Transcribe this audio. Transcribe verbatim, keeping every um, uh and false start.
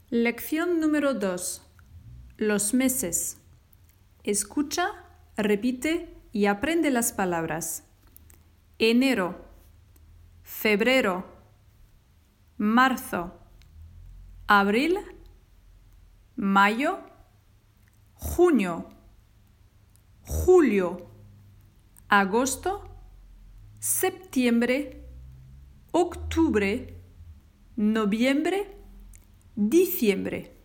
Lección número dos. Los meses. Escucha, repite y aprende las palabras. Enero, febrero, marzo, abril, mayo, junio, julio, agosto, septiembre, octubre, noviembre, diciembre.